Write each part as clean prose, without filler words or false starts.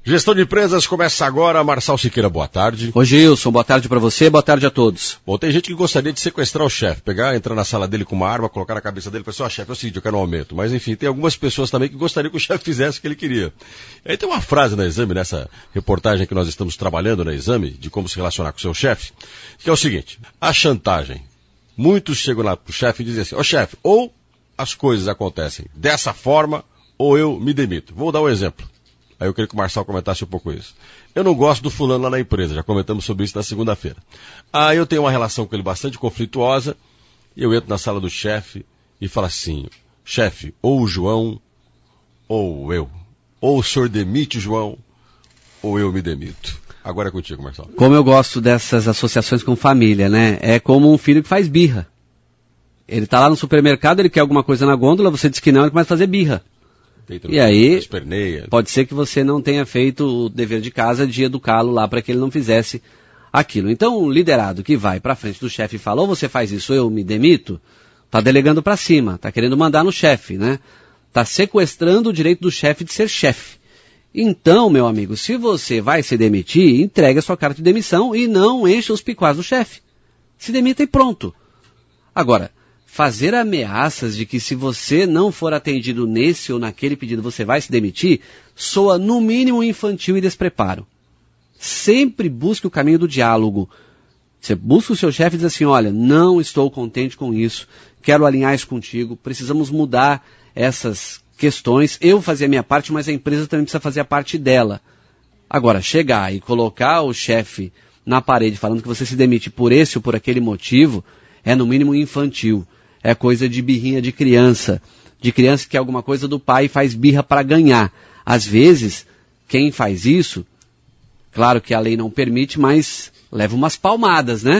Gestão de empresas começa agora. Marçal Siqueira, boa tarde. Ô Gilson, boa tarde para você, boa tarde a todos. Bom, tem gente que gostaria de sequestrar o chefe, entrar na sala dele com uma arma, colocar na cabeça dele e falar assim, chefe, é o seguinte, eu quero um aumento. Mas enfim, tem algumas pessoas também que gostariam que o chefe fizesse o que ele queria. E aí tem uma frase na Exame, nessa reportagem que nós estamos trabalhando na Exame, de como se relacionar com o seu chefe, que é o seguinte, a chantagem. Muitos chegam lá pro chefe e dizem assim, chefe, ou as coisas acontecem dessa forma, ou eu me demito. Vou dar um exemplo. Aí eu queria que o Marçal comentasse um pouco isso. Eu não gosto do fulano lá na empresa, já comentamos sobre isso na segunda-feira. Aí eu tenho uma relação com ele bastante conflituosa, e eu entro na sala do chefe e falo assim, chefe, ou o João, ou eu. Ou o senhor demite o João, ou eu me demito. Agora é contigo, Marçal. Como eu gosto dessas associações com família, né? É como um filho que faz birra. Ele tá lá no supermercado, ele quer alguma coisa na gôndola, você diz que não, ele começa a fazer birra. E aí, pode ser que você não tenha feito o dever de casa de educá-lo lá para que ele não fizesse aquilo. Então, o liderado que vai para frente do chefe e fala, ou você faz isso, ou eu me demito, tá delegando para cima, tá querendo mandar no chefe, né? Tá sequestrando o direito do chefe de ser chefe. Então, meu amigo, se você vai se demitir, entregue a sua carta de demissão e não encha os picuás do chefe. Se demita e pronto. Agora, fazer ameaças de que se você não for atendido nesse ou naquele pedido você vai se demitir, soa no mínimo infantil e despreparo. Sempre busque o caminho do diálogo. Você busca o seu chefe e diz assim, olha, não estou contente com isso, quero alinhar isso contigo, precisamos mudar essas questões, eu fazer a minha parte, mas a empresa também precisa fazer a parte dela. Agora, chegar e colocar o chefe na parede falando que você se demite por esse ou por aquele motivo, é no mínimo infantil. É coisa de birrinha de criança que quer alguma coisa do pai e faz birra para ganhar. Às vezes, quem faz isso, claro que a lei não permite, mas leva umas palmadas, né?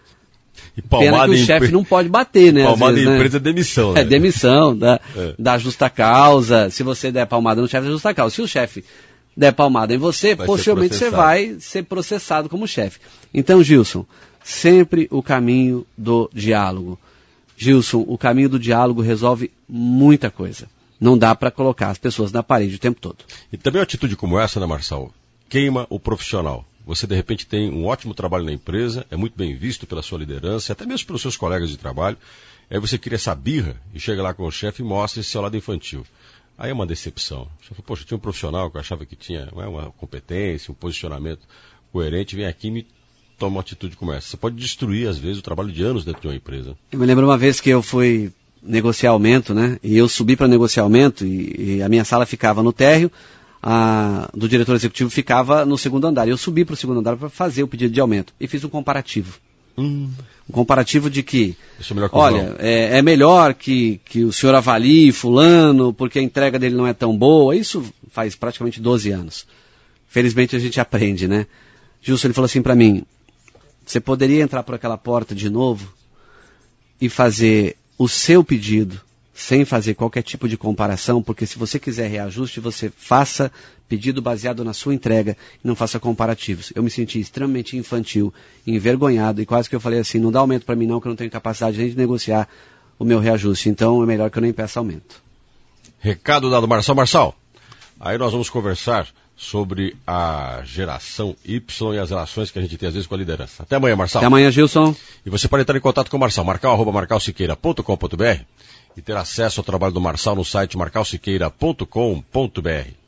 E palmada pena que o chefe não pode bater, né? Palmada em empresa é demissão, né? É demissão, da justa causa. Se você der palmada no chefe, é justa causa. Se o chefe der palmada em você, possivelmente você vai ser processado como chefe. Então, Gilson, sempre o caminho do diálogo. Gilson, o caminho do diálogo resolve muita coisa. Não dá para colocar as pessoas na parede o tempo todo. E também uma atitude como essa, né, Marçal? Queima o profissional. Você, de repente, tem um ótimo trabalho na empresa, é muito bem visto pela sua liderança, até mesmo pelos seus colegas de trabalho. Aí você cria essa birra e chega lá com o chefe e mostra esse seu lado infantil. Aí é uma decepção. Você fala, poxa, tinha um profissional que eu achava que tinha uma competência, um posicionamento coerente, vem aqui e me toma uma atitude como essa. Você pode destruir, às vezes, o trabalho de anos dentro de uma empresa. Eu me lembro uma vez que eu fui negociar aumento, né? E eu subi para negociar aumento e a minha sala ficava no térreo, a do diretor executivo ficava no segundo andar. Eu subi para o segundo andar para fazer o pedido de aumento e fiz um comparativo. Um comparativo de que, olha, é melhor que o senhor avalie fulano porque a entrega dele não é tão boa. Isso faz praticamente 12 anos. Felizmente a gente aprende, né? Gilson, ele falou assim para mim, você poderia entrar por aquela porta de novo e fazer o seu pedido sem fazer qualquer tipo de comparação, porque se você quiser reajuste, você faça pedido baseado na sua entrega e não faça comparativos. Eu me senti extremamente infantil, envergonhado e quase que eu falei assim, não dá aumento para mim não, que eu não tenho capacidade nem de negociar o meu reajuste, então é melhor que eu nem peça aumento. Recado dado, Marçal. Aí nós vamos conversar sobre a geração Y e as relações que a gente tem às vezes com a liderança. Até amanhã, Marçal. Até amanhã, Gilson. E você pode entrar em contato com o Marçal, marcal@marcalsiqueira.com.br e ter acesso ao trabalho do Marçal no site marcalsiqueira.com.br.